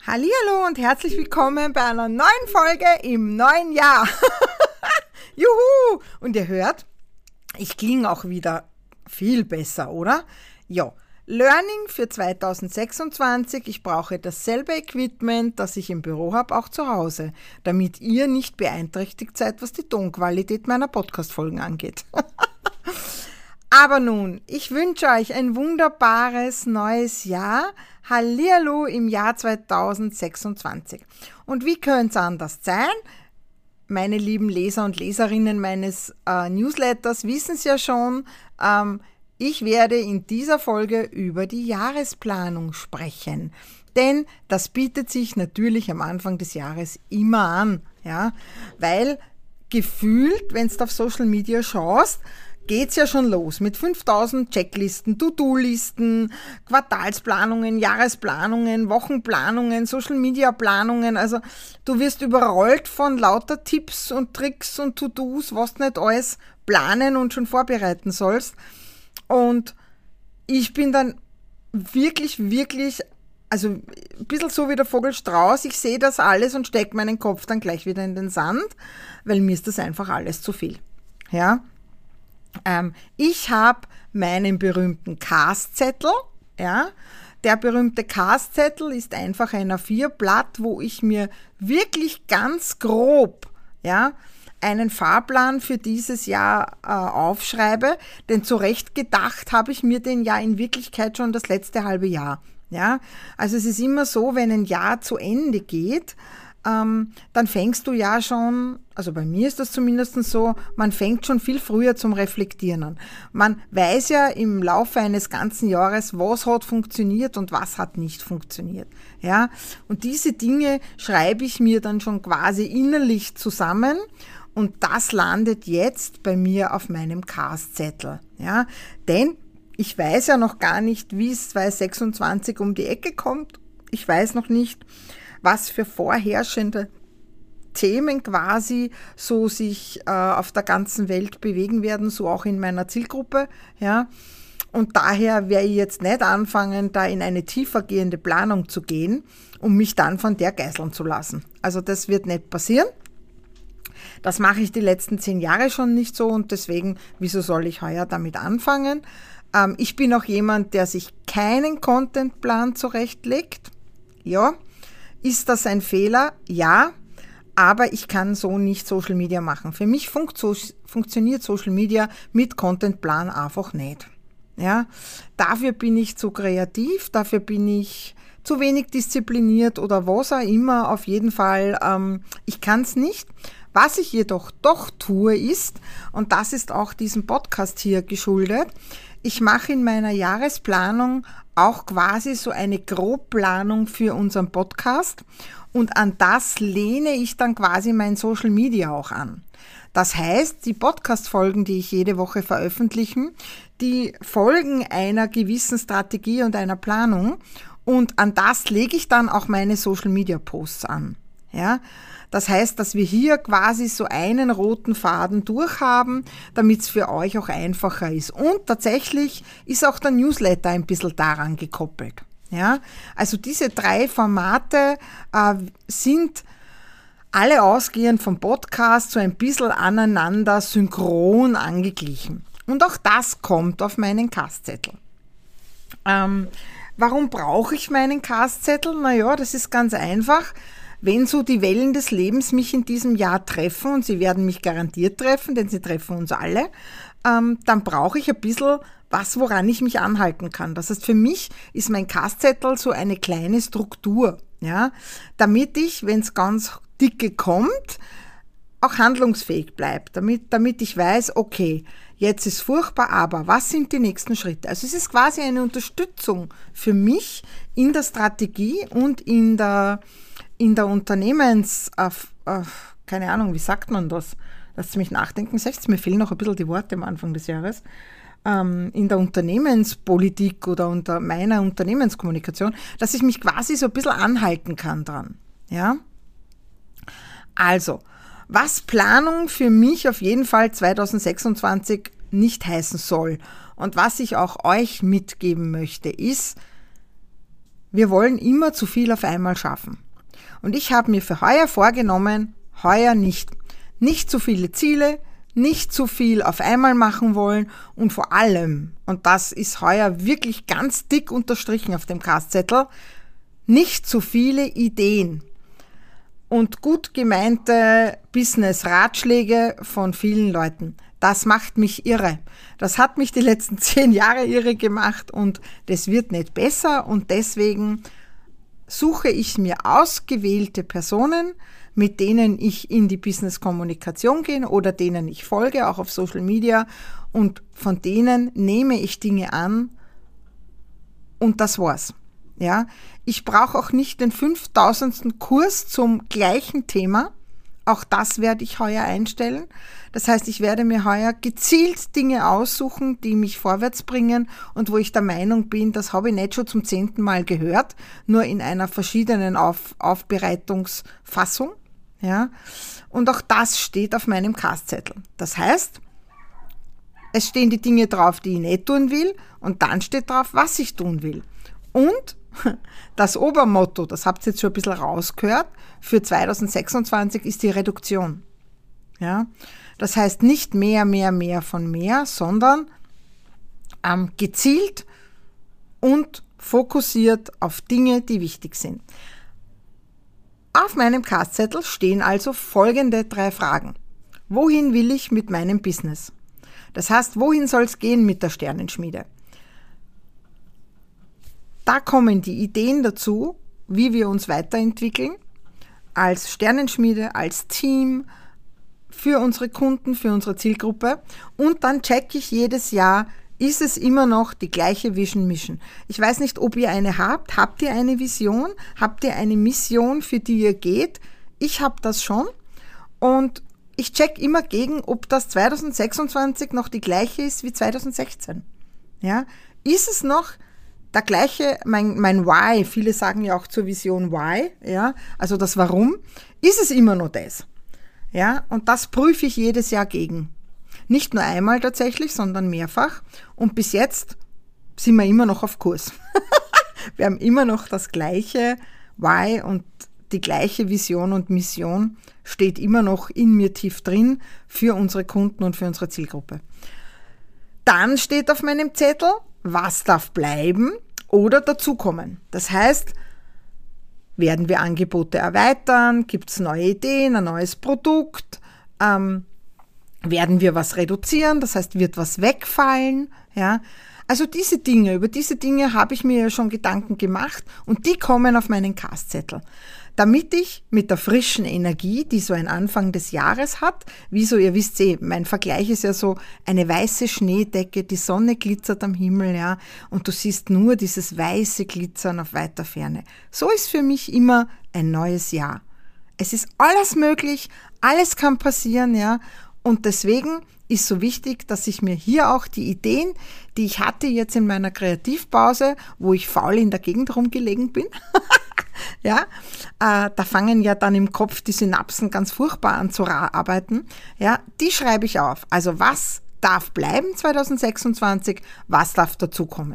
Hallihallo und herzlich willkommen bei einer neuen Folge im neuen Jahr. Juhu! Und ihr hört, ich klinge auch wieder viel besser, oder? Ja, Learning für 2026. Ich brauche dasselbe Equipment, das ich im Büro habe, auch zu Hause, damit ihr nicht beeinträchtigt seid, was die Tonqualität meiner Podcast-Folgen angeht. Aber nun, ich wünsche euch ein wunderbares neues Jahr. Hallihallo im Jahr 2026. Und wie könnte es anders sein? Meine lieben Leser und Leserinnen meines Newsletters wissen es ja schon. Ich werde in dieser Folge über die Jahresplanung sprechen. Denn das bietet sich natürlich am Anfang des Jahres immer an. Ja? Weil gefühlt, wenn du auf Social Media schaust, geht's ja schon los mit 5000 Checklisten, To-Do-Listen, Quartalsplanungen, Jahresplanungen, Wochenplanungen, Social-Media-Planungen. Also du wirst überrollt von lauter Tipps und Tricks und To-Dos, was du nicht alles planen und schon vorbereiten sollst. Und ich bin dann wirklich, also ein bisschen so wie der Vogel Strauß, ich sehe das alles und stecke meinen Kopf dann gleich wieder in den Sand, weil mir ist das einfach alles zu viel. Ja. Ich habe meinen berühmten Cast-Zettel, ja. Der berühmte Cast-Zettel ist einfach ein A4-Blatt, wo ich mir wirklich ganz grob, ja, einen Fahrplan für dieses Jahr aufschreibe, denn zurecht gedacht habe ich mir den ja in Wirklichkeit schon das letzte halbe Jahr, ja. Also es ist immer so, wenn ein Jahr zu Ende geht, dann fängst du ja schon, also bei mir ist das zumindest so, man fängt schon viel früher zum Reflektieren an. Man weiß ja im Laufe eines ganzen Jahres, was hat funktioniert und was hat nicht funktioniert. Ja? Und diese Dinge schreibe ich mir dann schon quasi innerlich zusammen und das landet jetzt bei mir auf meinem Cast-Zettel. Ja? Denn ich weiß ja noch gar nicht, wie es 2026 um die Ecke kommt. Ich weiß noch nicht, was für vorherrschende Themen quasi so sich auf der ganzen Welt bewegen werden, so auch in meiner Zielgruppe, ja. Und daher werde ich jetzt nicht anfangen, da in eine tiefergehende Planung zu gehen, um mich dann von der geißeln zu lassen. Also das wird nicht passieren. Das mache ich die letzten 10 Jahre schon nicht so und deswegen, wieso soll ich heuer damit anfangen? Ich bin auch jemand, der sich keinen Contentplan zurechtlegt. Ja. Ist das ein Fehler? Ja, aber ich kann so nicht Social Media machen. Für mich funktioniert Social Media mit Contentplan einfach nicht. Ja, dafür bin ich zu kreativ, dafür bin ich zu wenig diszipliniert oder was auch immer. Auf jeden Fall, ich kann es nicht. Was ich jedoch doch tue ist, und das ist auch diesem Podcast hier geschuldet, ich mache in meiner Jahresplanung auch quasi so eine Grobplanung für unseren Podcast und an das lehne ich dann quasi mein Social Media auch an. Das heißt, die Podcast-Folgen, die ich jede Woche veröffentliche, die folgen einer gewissen Strategie und einer Planung und an das lege ich dann auch meine Social Media Posts an. Ja? Das heißt, dass wir hier quasi so einen roten Faden durchhaben, damit es für euch auch einfacher ist. Und tatsächlich ist auch der Newsletter ein bisschen daran gekoppelt. Ja? Also diese 3 Formate sind alle ausgehend vom Podcast so ein bisschen aneinander synchron angeglichen. Und auch das kommt auf meinen Cast-Zettel. Warum brauche ich meinen Cast-Zettel? Naja, das ist ganz einfach. Wenn so die Wellen des Lebens mich in diesem Jahr treffen, und sie werden mich garantiert treffen, denn sie treffen uns alle, dann brauche ich ein bisschen was, woran ich mich anhalten kann. Das heißt, für mich ist mein Cast-Zettel so eine kleine Struktur, ja, damit ich, wenn es ganz dicke kommt, auch handlungsfähig bleibe, damit ich weiß, okay, jetzt ist furchtbar, aber was sind die nächsten Schritte? Also es ist quasi eine Unterstützung für mich in der Strategie und in der keine Ahnung, wie sagt man das? Lasst mich nachdenken, mir fehlen noch ein bisschen die Worte am Anfang des Jahres. In der Unternehmenspolitik oder unter meiner Unternehmenskommunikation, dass ich mich quasi so ein bisschen anhalten kann dran. Ja? Also, was Planung für mich auf jeden Fall 2026 nicht heißen soll und was ich auch euch mitgeben möchte, ist, wir wollen immer zu viel auf einmal schaffen. Und ich habe mir für heuer vorgenommen, heuer nicht zu viele Ziele, nicht zu viel auf einmal machen wollen und vor allem, und das ist heuer wirklich ganz dick unterstrichen auf dem Kastzettel, nicht zu viele Ideen und gut gemeinte Business-Ratschläge von vielen Leuten. Das macht mich irre. Das hat mich die letzten 10 Jahre irre gemacht und das wird nicht besser und deswegen suche ich mir ausgewählte Personen, mit denen ich in die Business-Kommunikation gehe oder denen ich folge, auch auf Social Media und von denen nehme ich Dinge an und das war's. Ja, ich brauche auch nicht den 5000. Kurs zum gleichen Thema. Auch das werde ich heuer einstellen. Das heißt, ich werde mir heuer gezielt Dinge aussuchen, die mich vorwärts bringen und wo ich der Meinung bin, das habe ich nicht schon zum 10. Mal gehört, nur in einer verschiedenen Aufbereitungsfassung. Ja, und auch das steht auf meinem Kastzettel. Das heißt, es stehen die Dinge drauf, die ich nicht tun will und dann steht drauf, was ich tun will. Und das Obermotto, das habt ihr jetzt schon ein bisschen rausgehört, für 2026 ist die Reduktion. Ja? Das heißt nicht mehr von mehr, sondern gezielt und fokussiert auf Dinge, die wichtig sind. Auf meinem Kastzettel stehen also folgende 3 Fragen. Wohin will ich mit meinem Business? Das heißt, wohin soll es gehen mit der Sternenschmiede? Da kommen die Ideen dazu, wie wir uns weiterentwickeln, als Sternenschmiede, als Team, für unsere Kunden, für unsere Zielgruppe. Und dann checke ich jedes Jahr, ist es immer noch die gleiche Vision Mission. Ich weiß nicht, ob ihr eine habt. Habt ihr eine Vision? Habt ihr eine Mission, für die ihr geht? Ich habe das schon. Und ich check immer gegen, ob das 2026 noch die gleiche ist wie 2016. Ja? Ist es noch der gleiche, mein Why, viele sagen ja auch zur Vision Why, ja, also das Warum, ist es immer noch das. Ja, und das prüfe ich jedes Jahr gegen. Nicht nur einmal tatsächlich, sondern mehrfach. Und bis jetzt sind wir immer noch auf Kurs. Wir haben immer noch das gleiche Why und die gleiche Vision und Mission steht immer noch in mir tief drin für unsere Kunden und für unsere Zielgruppe. Dann steht auf meinem Zettel, was darf bleiben oder dazukommen. Das heißt, werden wir Angebote erweitern? Gibt es neue Ideen, ein neues Produkt? Werden wir was reduzieren? Das heißt, wird was wegfallen? Ja? Also über diese Dinge habe ich mir ja schon Gedanken gemacht und die kommen auf meinen Kastzettel. Damit ich mit der frischen Energie, die so ein Anfang des Jahres hat, ihr wisst mein Vergleich ist ja so eine weiße Schneedecke, die Sonne glitzert am Himmel, ja, und du siehst nur dieses weiße Glitzern auf weiter Ferne. So ist für mich immer ein neues Jahr. Es ist alles möglich, alles kann passieren, ja, und deswegen ist so wichtig, dass ich mir hier auch die Ideen, die ich hatte jetzt in meiner Kreativpause, wo ich faul in der Gegend rumgelegen bin, ja, da fangen ja dann im Kopf die Synapsen ganz furchtbar an zu arbeiten, ja, die schreibe ich auf. Also was darf bleiben 2026, was darf dazukommen?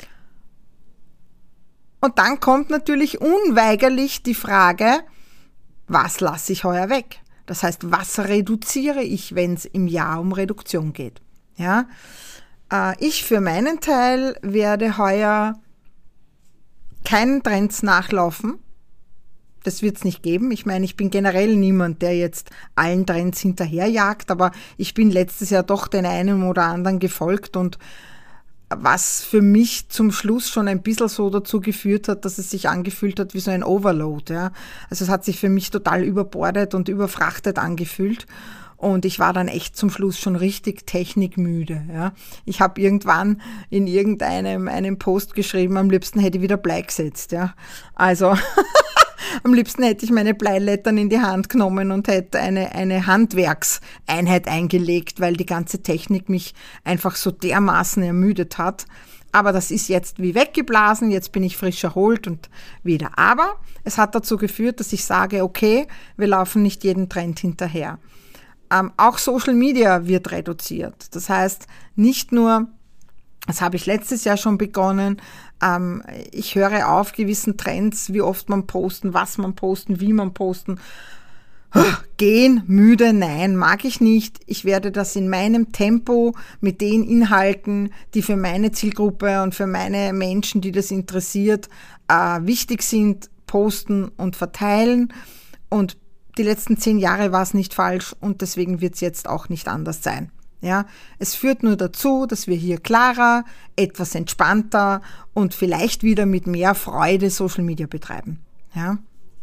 Und dann kommt natürlich unweigerlich die Frage, was lasse ich heuer weg? Das heißt, was reduziere ich, wenn es im Jahr um Reduktion geht? Ja, ich für meinen Teil werde heuer keinen Trends nachlaufen. Das wird es nicht geben. Ich meine, ich bin generell niemand, der jetzt allen Trends hinterherjagt, aber ich bin letztes Jahr doch den einen oder anderen gefolgt und was für mich zum Schluss schon ein bisschen so dazu geführt hat, dass es sich angefühlt hat wie so ein Overload. Ja. Also es hat sich für mich total überbordet und überfrachtet angefühlt. Und ich war dann echt zum Schluss schon richtig technikmüde. Ja. Ich habe irgendwann in einem Post geschrieben, am liebsten hätte ich wieder Blei gesetzt. Ja. Also am liebsten hätte ich meine Bleilettern in die Hand genommen und hätte eine Handwerkseinheit eingelegt, weil die ganze Technik mich einfach so dermaßen ermüdet hat. Aber das ist jetzt wie weggeblasen, jetzt bin ich frisch erholt und wieder. Aber es hat dazu geführt, dass ich sage, okay, wir laufen nicht jeden Trend hinterher. Auch Social Media wird reduziert. Das heißt, nicht nur, das habe ich letztes Jahr schon begonnen, Ich höre auf gewissen Trends, wie oft man posten, was man posten, wie man posten. Gehen, müde, nein, mag ich nicht. Ich werde das in meinem Tempo mit den Inhalten, die für meine Zielgruppe und für meine Menschen, die das interessiert, wichtig sind, posten und verteilen. Und die letzten 10 Jahre war es nicht falsch und deswegen wird es jetzt auch nicht anders sein. Ja, es führt nur dazu, dass wir hier klarer, etwas entspannter und vielleicht wieder mit mehr Freude Social Media betreiben. Ja.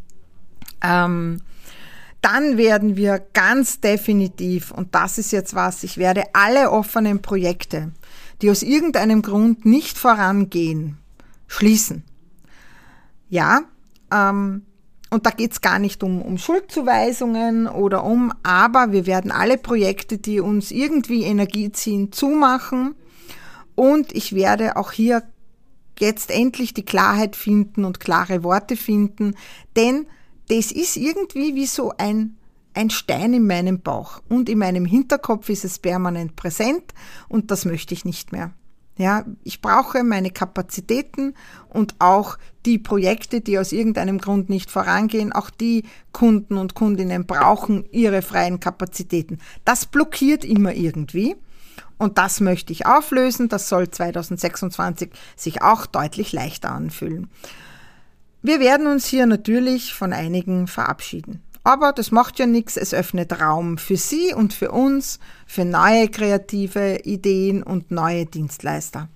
Dann werden wir ganz definitiv, und das ist jetzt was, ich werde alle offenen Projekte, die aus irgendeinem Grund nicht vorangehen, schließen. Ja, und da geht es gar nicht um Schuldzuweisungen oder aber wir werden alle Projekte, die uns irgendwie Energie ziehen, zumachen und ich werde auch hier jetzt endlich die Klarheit finden und klare Worte finden, denn das ist irgendwie wie so ein Stein in meinem Bauch und in meinem Hinterkopf ist es permanent präsent und das möchte ich nicht mehr. Ja, ich brauche meine Kapazitäten und auch die Projekte, die aus irgendeinem Grund nicht vorangehen, auch die Kunden und Kundinnen brauchen ihre freien Kapazitäten. Das blockiert immer irgendwie und das möchte ich auflösen. Das soll 2026 sich auch deutlich leichter anfühlen. Wir werden uns hier natürlich von einigen verabschieden. Aber das macht ja nichts, es öffnet Raum für Sie und für uns, für neue kreative Ideen und neue Dienstleister.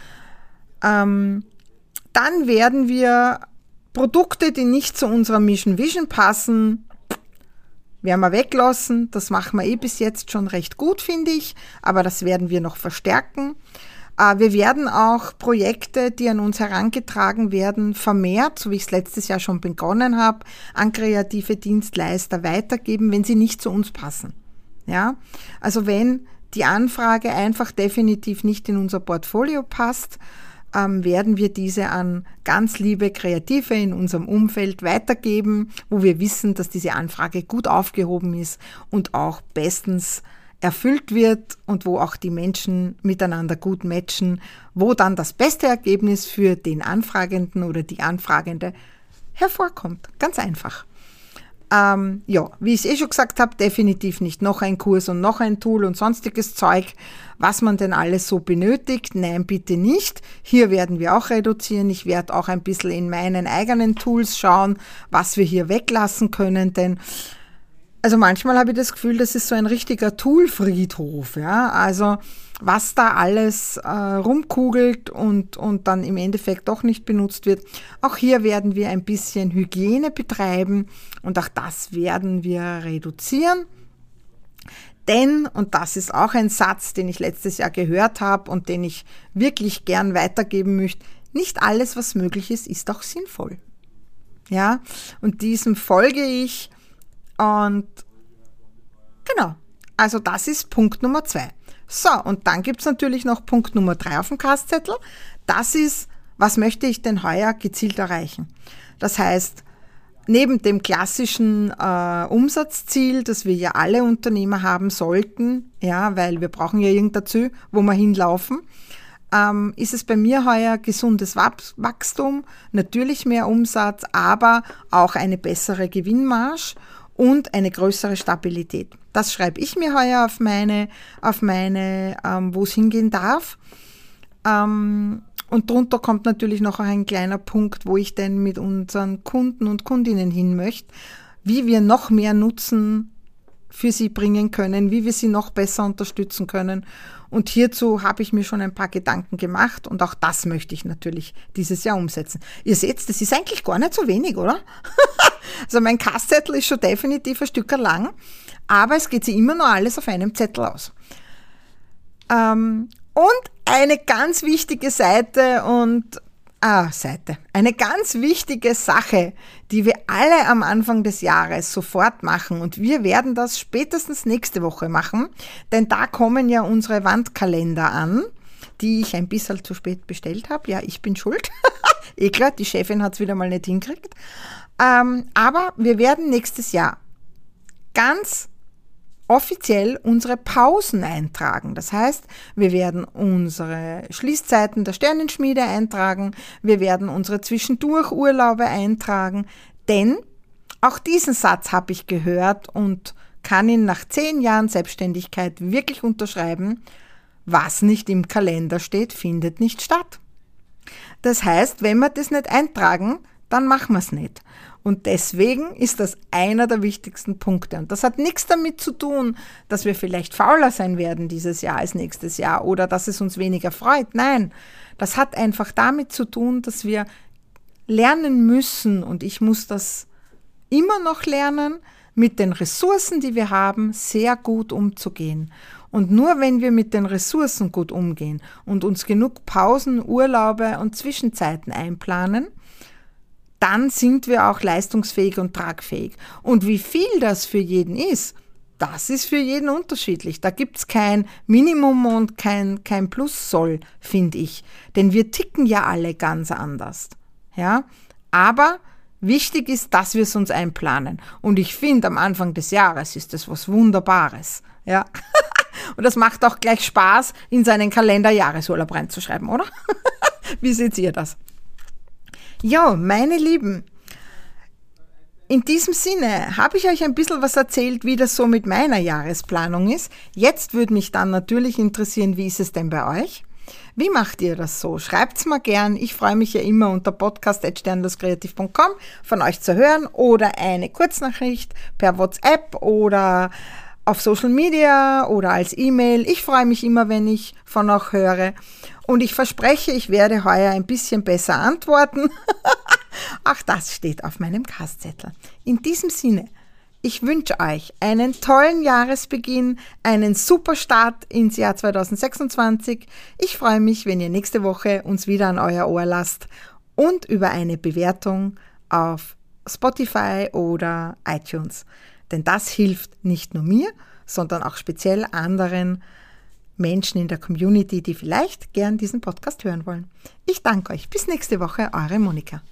Dann werden wir Produkte, die nicht zu unserer Mission Vision passen, werden wir weglassen. Das machen wir bis jetzt schon recht gut, finde ich, aber das werden wir noch verstärken. Wir werden auch Projekte, die an uns herangetragen werden, vermehrt, so wie ich es letztes Jahr schon begonnen habe, an kreative Dienstleister weitergeben, wenn sie nicht zu uns passen. Ja? Also wenn die Anfrage einfach definitiv nicht in unser Portfolio passt, werden wir diese an ganz liebe Kreative in unserem Umfeld weitergeben, wo wir wissen, dass diese Anfrage gut aufgehoben ist und auch bestens erfüllt wird und wo auch die Menschen miteinander gut matchen, wo dann das beste Ergebnis für den Anfragenden oder die Anfragende hervorkommt. Ganz einfach. Wie ich schon gesagt habe, definitiv nicht noch ein Kurs und noch ein Tool und sonstiges Zeug, was man denn alles so benötigt. Nein, bitte nicht. Hier werden wir auch reduzieren. Ich werde auch ein bisschen in meinen eigenen Tools schauen, was wir hier weglassen können, denn also manchmal habe ich das Gefühl, das ist so ein richtiger Toolfriedhof, ja, also was da alles rumkugelt und dann im Endeffekt doch nicht benutzt wird. Auch hier werden wir ein bisschen Hygiene betreiben und auch das werden wir reduzieren. Denn, und das ist auch ein Satz, den ich letztes Jahr gehört habe und den ich wirklich gern weitergeben möchte, nicht alles, was möglich ist, ist auch sinnvoll. Ja, und diesem folge ich. Und genau, also das ist Punkt Nummer 2. So, und dann gibt es natürlich noch Punkt Nummer 3 auf dem Kastzettel. Das ist, was möchte ich denn heuer gezielt erreichen? Das heißt, neben dem klassischen Umsatzziel, das wir ja alle Unternehmer haben sollten, ja, weil wir brauchen ja irgend dazu, wo wir hinlaufen, ist es bei mir heuer gesundes Wachstum, natürlich mehr Umsatz, aber auch eine bessere Gewinnmarge und eine größere Stabilität. Das schreibe ich mir heuer auf meine, wo es hingehen darf. Und drunter kommt natürlich noch ein kleiner Punkt, wo ich denn mit unseren Kunden und Kundinnen hin möchte, wie wir noch mehr Nutzen für sie bringen können, wie wir sie noch besser unterstützen können. Und hierzu habe ich mir schon ein paar Gedanken gemacht und auch das möchte ich natürlich dieses Jahr umsetzen. Ihr seht, das ist eigentlich gar nicht so wenig, oder? Also mein Kastzettel ist schon definitiv ein Stück lang, aber es geht sich immer noch alles auf einem Zettel aus. Und eine ganz wichtige eine ganz wichtige Sache, die wir alle am Anfang des Jahres sofort machen und wir werden das spätestens nächste Woche machen, denn da kommen ja unsere Wandkalender an, die ich ein bisschen zu spät bestellt habe. Ja, ich bin schuld. Klar, die Chefin hat es wieder mal nicht hingekriegt. Aber wir werden nächstes Jahr ganz offiziell unsere Pausen eintragen. Das heißt, wir werden unsere Schließzeiten der Sternenschmiede eintragen, wir werden unsere Zwischendurchurlaube eintragen, denn auch diesen Satz habe ich gehört und kann ihn nach 10 Jahren Selbstständigkeit wirklich unterschreiben: Was nicht im Kalender steht, findet nicht statt. Das heißt, wenn wir das nicht eintragen, dann machen wir es nicht. Und deswegen ist das einer der wichtigsten Punkte. Und das hat nichts damit zu tun, dass wir vielleicht fauler sein werden dieses Jahr als nächstes Jahr oder dass es uns weniger freut. Nein, das hat einfach damit zu tun, dass wir lernen müssen, und ich muss das immer noch lernen, mit den Ressourcen, die wir haben, sehr gut umzugehen. Und nur wenn wir mit den Ressourcen gut umgehen und uns genug Pausen, Urlaube und Zwischenzeiten einplanen, dann sind wir auch leistungsfähig und tragfähig. Und wie viel das für jeden ist, das ist für jeden unterschiedlich. Da gibt es kein Minimum und kein Plus-Soll, finde ich. Denn wir ticken ja alle ganz anders. Ja? Aber wichtig ist, dass wir es uns einplanen. Und ich finde, am Anfang des Jahres ist das was Wunderbares. Ja? Und das macht auch gleich Spaß, in seinen Kalender Jahresurlaub reinzuschreiben, oder? Wie seht ihr das? Ja, meine Lieben, in diesem Sinne habe ich euch ein bisschen was erzählt, wie das so mit meiner Jahresplanung ist. Jetzt würde mich dann natürlich interessieren, wie ist es denn bei euch? Wie macht ihr das so? Schreibt's mal gern. Ich freue mich ja immer unter podcast@sternloskreativ.com von euch zu hören oder eine Kurznachricht per WhatsApp oder auf Social Media oder als E-Mail. Ich freue mich immer, wenn ich von euch höre. Und ich verspreche, ich werde heuer ein bisschen besser antworten. Auch das steht auf meinem Kastzettel. In diesem Sinne, ich wünsche euch einen tollen Jahresbeginn, einen super Start ins Jahr 2026. Ich freue mich, wenn ihr nächste Woche uns wieder an euer Ohr lasst und über eine Bewertung auf Spotify oder iTunes. Denn das hilft nicht nur mir, sondern auch speziell anderen Menschen in der Community, die vielleicht gern diesen Podcast hören wollen. Ich danke euch. Bis nächste Woche, eure Monika.